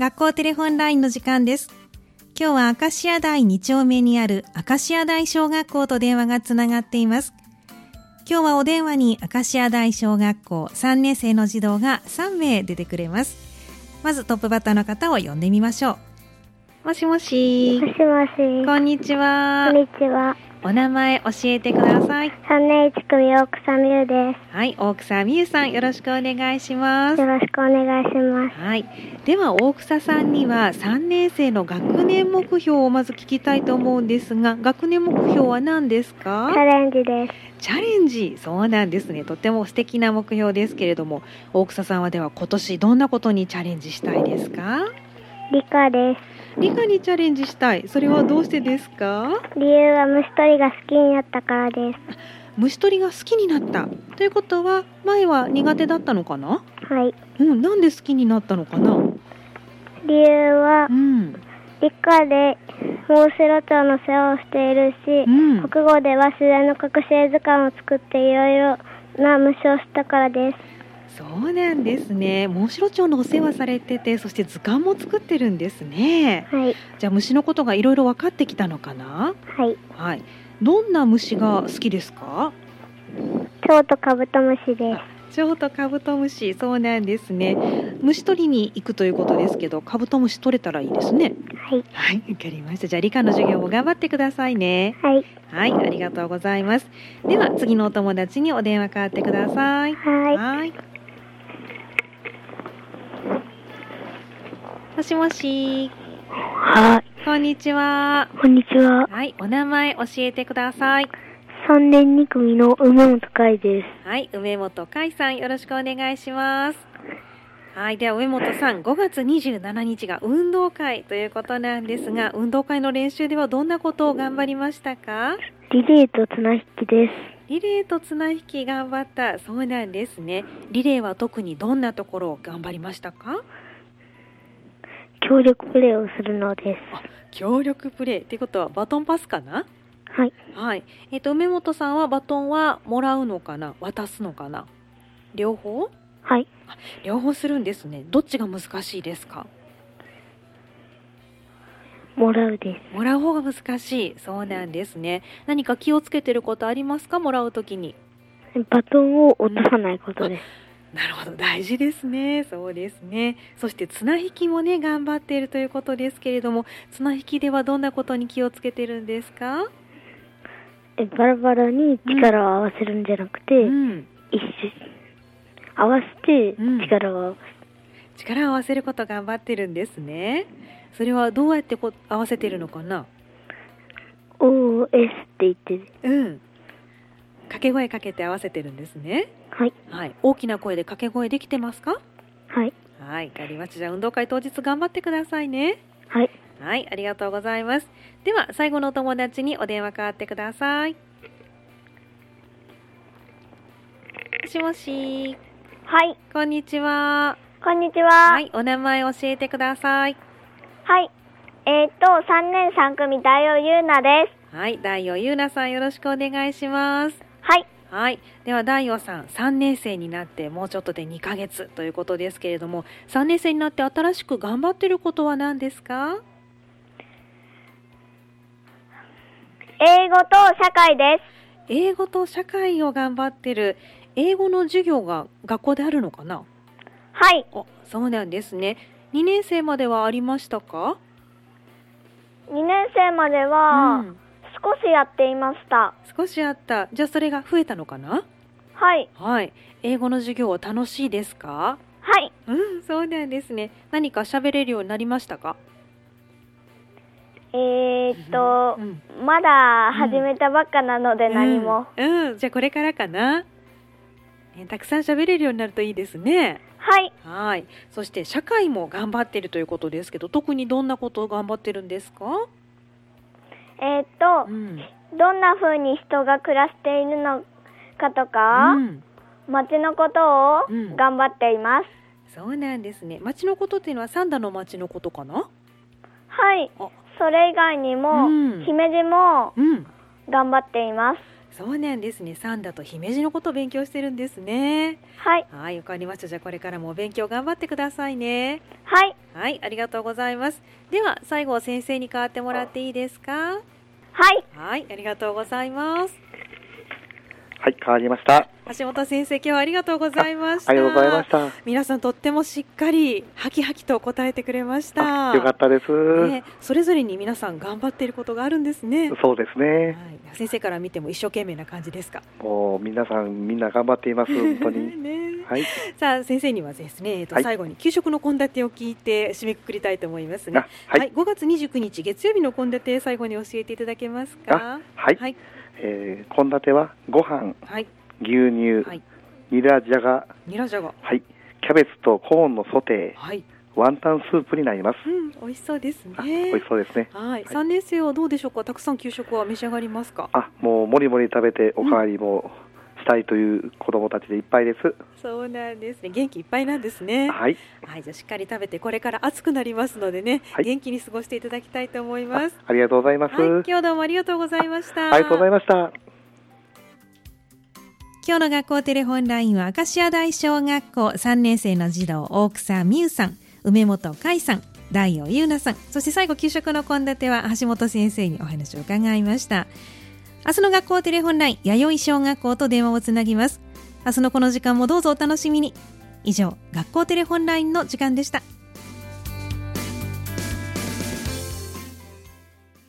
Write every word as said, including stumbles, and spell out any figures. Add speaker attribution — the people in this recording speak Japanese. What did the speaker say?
Speaker 1: 学校テレフォンラインの時間です。今日は明石家台に丁目にある明石家台小学校と電話がつながっています。今日はお電話に明石家台小学校さんねん生の児童がさんめい出てくれます。まずトップバッターの方を呼んでみましょう。もしもし。
Speaker 2: もしもし。
Speaker 1: こんにちは。
Speaker 2: こんにちは。
Speaker 1: お名前教えてください。
Speaker 2: さんねんいち組大草美優です。
Speaker 1: はい、大草美優さん、よろしくお願いします。
Speaker 2: よろしくお願いします。
Speaker 1: はい、では大草さんにはさんねん生の学年目標をまず聞きたいと思うんですが、学年目標は何ですか？
Speaker 2: チャレンジです。
Speaker 1: チャレンジ、そうなんですね。とても素敵な目標ですけれども、大草さんはでは今年どんなことにチャレンジしたいですか？
Speaker 2: 理科です。
Speaker 1: 理科にチャレンジしたい。それはどうしてですか？
Speaker 2: 理由は虫取りが好きになったからです。
Speaker 1: 虫取りが好きになったということは、前は苦手だったのかな？
Speaker 2: はい。
Speaker 1: うん、なんで好きになったのかな？
Speaker 2: 理由は、
Speaker 1: うん、
Speaker 2: 理科でモンシロチョウの世話をしているし、
Speaker 1: うん、
Speaker 2: 国語では自然の隠し絵図鑑を作っていろいろな虫を知ったからです。
Speaker 1: そうなんですね。モンシロチョウのお世話されてて、そして図鑑も作ってるんですね。
Speaker 2: はい。
Speaker 1: じゃあ虫のことがいろいろ分かってきたのかな？
Speaker 2: はい。
Speaker 1: はい。どんな虫が好きですか？
Speaker 2: 蝶とカブトムシです。
Speaker 1: 蝶とカブトムシ、そうなんですね。虫取りに行くということですけど、カブトムシ取れたらいいですね。
Speaker 2: はい。
Speaker 1: はい、わかりました。じゃあ理科の授業も頑張ってくださいね。
Speaker 2: はい。
Speaker 1: はい、ありがとうございます。では次のお友達にお電話代わってください。
Speaker 2: はい。
Speaker 1: はい。もしもし。
Speaker 2: はい。
Speaker 1: こんにちは。
Speaker 2: こんにちは。
Speaker 1: はい、お名前教えてください。
Speaker 2: さんねんに組の梅本海です。
Speaker 1: はい、梅本海さん、よろしくお願いします。はい、では梅本さん、ごがつにじゅうしちにちが運動会ということなんですが、運動会の練習ではどんなことを頑張りましたか？
Speaker 2: リレーと綱引きです。
Speaker 1: リレーと綱引き頑張った。そうなんですね。リレーは特にどんなところを頑張りましたか？
Speaker 2: 協力プレーをするのです。
Speaker 1: あ、協力プレーっていうことはバトンパスかな？
Speaker 2: はい。
Speaker 1: はい。えっと、梅本さんはバトンはもらうのかな？渡すのかな？両方？
Speaker 2: はい。
Speaker 1: あ、両方するんですね。どっちが難しいですか？
Speaker 2: もらうです。
Speaker 1: もらう方が難しい。そうなんですね。何か気をつけてることありますか？もらうときに。
Speaker 2: バトンを落とさないことです。
Speaker 1: うん、なるほど、大事ですね。そうですね。そして綱引きもね、頑張っているということですけれども、綱引きではどんなことに気をつけてるんですか？
Speaker 2: えバラバラに力を合わせるんじゃなくて、
Speaker 1: うん、
Speaker 2: 一緒合わせて力を合わ
Speaker 1: せ、力を合わせること頑張ってるんですね。それはどうやってこ合わせてるのかな？
Speaker 2: オーエス って言ってる。
Speaker 1: うん。掛け声かけて合わせてるんですね。
Speaker 2: はい。
Speaker 1: はい。大きな声で掛け声できてますか？
Speaker 2: はい。
Speaker 1: はい、わかりました。じゃあ運動会当日頑張ってくださいね。
Speaker 2: はい。
Speaker 1: はい、ありがとうございます。では最後のお友達にお電話代わってください。もしもし。
Speaker 2: はい。
Speaker 1: こんにちは。
Speaker 2: こんにちは。
Speaker 1: はい、お名前教えてください。
Speaker 2: はい。えっと、さんねんさん組大尾優奈です。
Speaker 1: はい、大尾優奈さん、よろしくお願いします。
Speaker 2: はい。
Speaker 1: はい、では大尾さん、さんねん生になってもうちょっとでにかげつということですけれども、さんねん生になって新しく頑張っていることは何ですか？
Speaker 2: 英語と社会です。
Speaker 1: 英語と社会を頑張ってる。英語の授業が学校であるのかな？
Speaker 2: はい。
Speaker 1: あ、そうなんですね。にねん生まではありましたか？
Speaker 2: にねん生までは、
Speaker 1: うん、
Speaker 2: 少しやっていました。
Speaker 1: 少しあった。じゃあそれが増えたのかな？
Speaker 2: はい。
Speaker 1: はい。英語の授業は楽しいですか？
Speaker 2: はい。
Speaker 1: うん、そうなんですね。何か喋れるようになりましたか？
Speaker 2: えーっと、
Speaker 1: うんうん、
Speaker 2: まだ始めたばっかなので何も。
Speaker 1: うん、うん、じゃあこれからかな。えたくさん喋れるようになるといいですね。
Speaker 2: はい。
Speaker 1: はい。そして社会も頑張っているということですけど、特にどんなことを頑張ってるんですか？
Speaker 2: えーっと、うん、どんな風に人が暮らしているのかとか、うん、街のことを頑張っています。
Speaker 1: うん、そうなんですね。街のことっていうのは三田の街のことかな？
Speaker 2: はい。それ以外にも、うん、姫路も頑張っています。
Speaker 1: そうなんですね。三田と姫路のことを勉強してるんですね。
Speaker 2: はい。
Speaker 1: はい、わかりました。じゃあこれからもお勉強頑張ってくださいね。
Speaker 2: はい。
Speaker 1: はい、ありがとうございます。では最後先生に代わってもらっていいですか？
Speaker 2: はい。
Speaker 1: はい、ありがとうございます。
Speaker 3: はい、変わりました。
Speaker 1: 橋本先生、今日はありがとうございました。
Speaker 3: ありがとうございました。
Speaker 1: 皆さんとってもしっかりハキハキと答えてくれました。
Speaker 3: よかったです、
Speaker 1: ね、それぞれに皆さん頑張っていることがあるんですね。
Speaker 3: そうですね、
Speaker 1: はい、先生から見ても一生懸命な感じですか？
Speaker 3: もう皆さんみんな頑張っています本当に、
Speaker 1: ね、
Speaker 3: はい、
Speaker 1: さあ先生にはですね、えっと、最後に給食の献立を聞いて締めくくりたいと思いますね。はい、はい、ごがつにじゅうくにち月曜日の献立、最後に教えていただけますか？
Speaker 3: はい、はい、えー、献立はご飯、はい、牛乳、はい、ニラじゃが、
Speaker 1: ニラじゃが、
Speaker 3: はい、キャベツとコーンのソテー、はい、ワンタンスープになります。
Speaker 1: うん、美味しそうですね。
Speaker 3: 美味しそうですね。
Speaker 1: はい、さんねん生はどうでしょうか？たくさん給食は召し上がりますか？
Speaker 3: あ、もうもりもり食べておかわりもしたいという子どもたちでいっぱいです。うん、
Speaker 1: そうなんですね。元気いっぱいなんですね。
Speaker 3: はい、
Speaker 1: はい、じゃあしっかり食べてこれから暑くなりますのでね、はい、元気に過ごしていただきたいと思います。
Speaker 3: あ、ありがとうございます。はい、
Speaker 1: 今日どうもありがとうございました。
Speaker 3: ありがとうございました。
Speaker 1: 今日の学校テレホンラインは明石家大小学校さんねん生の児童大草美優さん、梅本海さん、大尾優奈さん、そして最後給食の献立は橋本先生にお話を伺いました。明日の学校テレホンライン、弥生小学校と電話をつなぎます。明日のこの時間もどうぞお楽しみに。以上、学校テレホンラインの時間でした。